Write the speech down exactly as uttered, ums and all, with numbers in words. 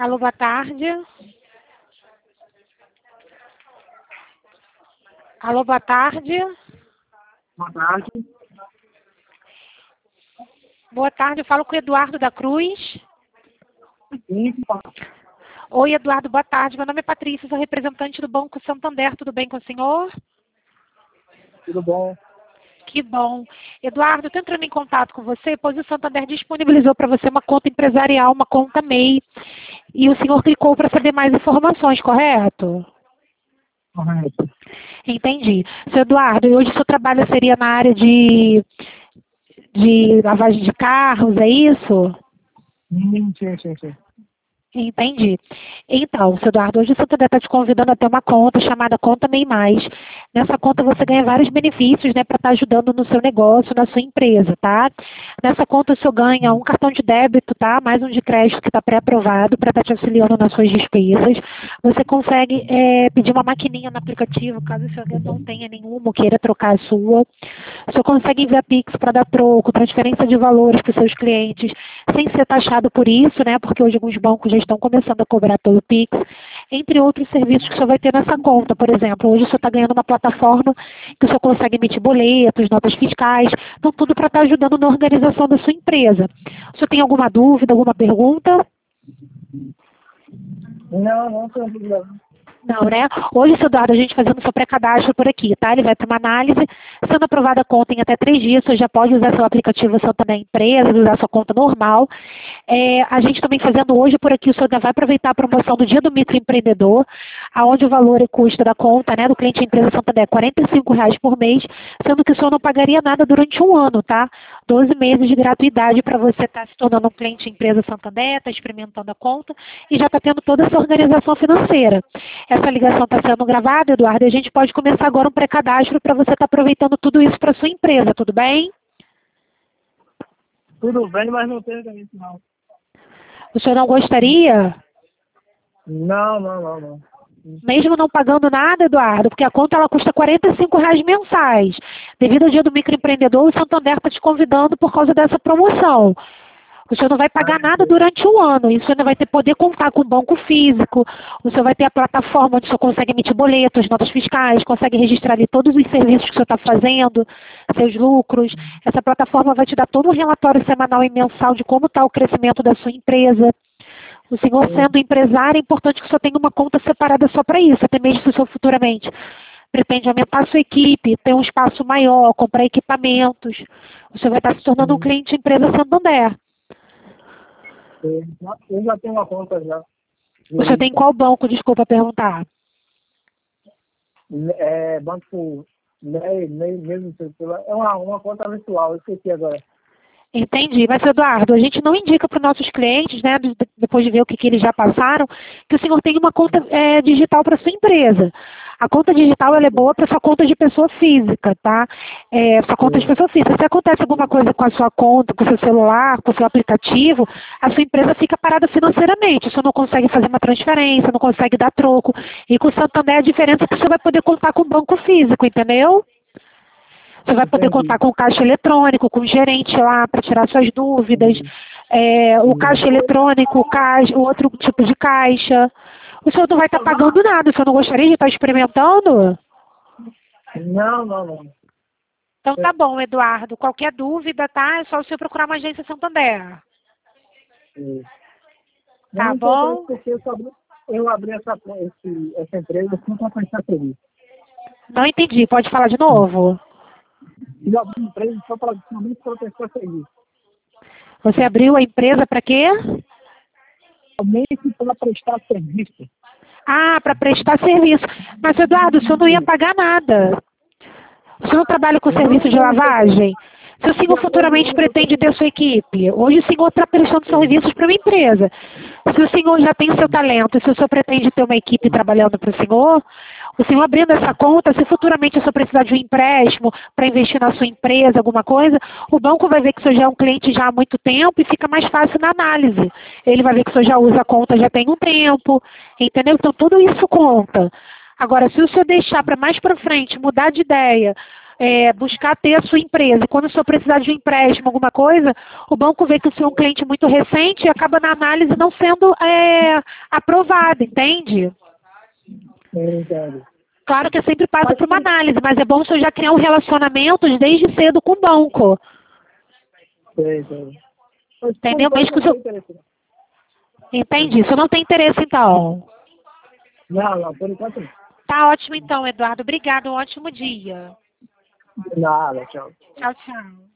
Alô, boa tarde. Alô, boa tarde. Boa tarde. Boa tarde, eu falo com o Eduardo da Cruz. Sim, Oi, Eduardo, boa tarde. Meu nome é Patrícia, sou representante do Banco Santander. Tudo bem com o senhor? tudo bom? Que bom. Eduardo, estou entrando em contato com você, pois o Santander disponibilizou para você uma conta empresarial, uma conta M E I. E o senhor clicou para saber mais informações, correto? Correto. Entendi. Seu Eduardo, e hoje o seu trabalho seria na área de, de lavagem de carros, é isso? Sim, sim, sim, sim. Entendi. Então, seu Eduardo, hoje o Santander está te convidando a ter uma conta chamada Conta MEI Mais. Nessa conta você ganha vários benefícios, né, para estar ajudando no seu negócio, na sua empresa, tá? Nessa conta o senhor ganha um cartão de débito, tá? Mais um de crédito que está pré-aprovado para estar te auxiliando nas suas despesas. Você consegue é, pedir uma maquininha no aplicativo, caso o senhor não tenha nenhuma ou queira trocar a sua. O senhor consegue enviar Pix para dar troco, transferência de valores para os seus clientes, sem ser taxado por isso, né? Porque hoje alguns bancos já estão começando a cobrar pelo Pix, entre outros serviços que o senhor vai ter nessa conta. Por exemplo, hoje o senhor está ganhando uma plataforma que o senhor consegue emitir boletos, notas fiscais, então tudo para estar ajudando na organização da sua empresa. O senhor tem alguma dúvida, alguma pergunta? Não, não, tem problema. Não, né? Hoje, seu Eduardo, a gente fazendo seu pré-cadastro por aqui, tá? Ele vai para uma análise, sendo aprovada a conta em até três dias, você já pode usar seu aplicativo Santander Empresa, usar sua conta normal. É, a gente também fazendo hoje por aqui, o senhor vai aproveitar a promoção do Dia do Microempreendedor, aonde o valor e custo da conta, né, do cliente empresa Santander é quarenta e cinco reais por mês, sendo que o senhor não pagaria nada durante um ano, tá? doze meses de gratuidade para você estar se tornando um cliente empresa Santander, está experimentando a conta e já está tendo toda essa organização financeira. Essa ligação está sendo gravada, Eduardo, e a gente pode começar agora um pré-cadastro para você estar aproveitando tudo isso para sua empresa, tudo bem? Tudo bem, mas não tem também não. O senhor não gostaria? Não, não, não, não. Mesmo não pagando nada, Eduardo, porque a conta ela custa quarenta e cinco reais mensais. Devido ao Dia do Microempreendedor, o Santander está te convidando por causa dessa promoção. O senhor não vai pagar nada durante um ano. E o senhor não vai ter poder contar com o banco físico. O senhor vai ter a plataforma onde o senhor consegue emitir boletos, notas fiscais, consegue registrar ali todos os serviços que o senhor está fazendo, seus lucros. Essa plataforma vai te dar todo um relatório semanal e mensal de como está o crescimento da sua empresa. O senhor sendo empresário, é importante que o senhor tenha uma conta separada só para isso, até mesmo se o senhor futuramente pretende aumentar a sua equipe, ter um espaço maior, comprar equipamentos. O senhor vai estar se tornando um cliente empresa Santander. Eu já, eu já tenho uma conta já. O senhor tem qual banco, desculpa perguntar? É, banco, nem, nem mesmo, é uma, uma conta virtual, eu esqueci agora. Entendi. Mas, Eduardo, a gente não indica para os nossos clientes, né, depois de ver o que, que eles já passaram, que o senhor tenha uma conta é, digital para sua empresa. A conta digital ela é boa para sua conta de pessoa física, tá? É, sua conta de pessoa física. Se acontece alguma coisa com a sua conta, com o seu celular, com o seu aplicativo, a sua empresa fica parada financeiramente. O senhor não consegue fazer uma transferência, não consegue dar troco. E com o Santander a diferença é que o senhor vai poder contar com o banco físico, entendeu? Você vai poder contar com o caixa eletrônico, com o gerente lá para tirar suas dúvidas, é, o caixa eletrônico, o, caixa, o outro tipo de caixa. O senhor não vai estar pagando nada, o senhor não gostaria de estar experimentando? Não, não, não. Então tá bom, Eduardo. Qualquer dúvida, tá? É só o senhor procurar uma agência Santander. Isso. Tá Não, bom? porque eu, só abri, eu abri essa, esse, essa empresa só para prestar serviço. Não entendi. Pode falar de novo? Eu abri uma empresa só para somente para prestar serviço. Você abriu a empresa para quê? Somente para prestar serviço. Ah, para prestar serviço. Mas, Eduardo, o senhor não ia pagar nada. O senhor não trabalha com serviço de lavagem? Se o senhor futuramente pretende ter sua equipe, hoje o senhor está prestando serviços para uma empresa. Se o senhor já tem seu talento, se o senhor pretende ter uma equipe trabalhando para o senhor, o senhor abrindo essa conta, se futuramente o senhor precisar de um empréstimo para investir na sua empresa, alguma coisa, o banco vai ver que o senhor já é um cliente já há muito tempo e fica mais fácil na análise. Ele vai ver que o senhor já usa a conta já tem um tempo, entendeu? Então tudo isso conta. Agora, se o senhor deixar para mais para frente, mudar de ideia, é, buscar ter a sua empresa. E quando o senhor precisar de um empréstimo, alguma coisa, o banco vê que o senhor é um cliente muito recente e acaba na análise não sendo é, aprovado, entende? Eu entendo. Claro que sempre passa Mas por uma sim, análise, mas é bom o senhor já criar um relacionamento desde cedo com o banco. eu entendo. Mas por Entendeu? enquanto Mesmo que o não tem senhor... interesse. Entendi. O senhor não tem interesse, então. Não, não, por enquanto não. Tá ótimo, então, Eduardo. Obrigado. Um ótimo dia. Nada, tchau. Tchau, tchau.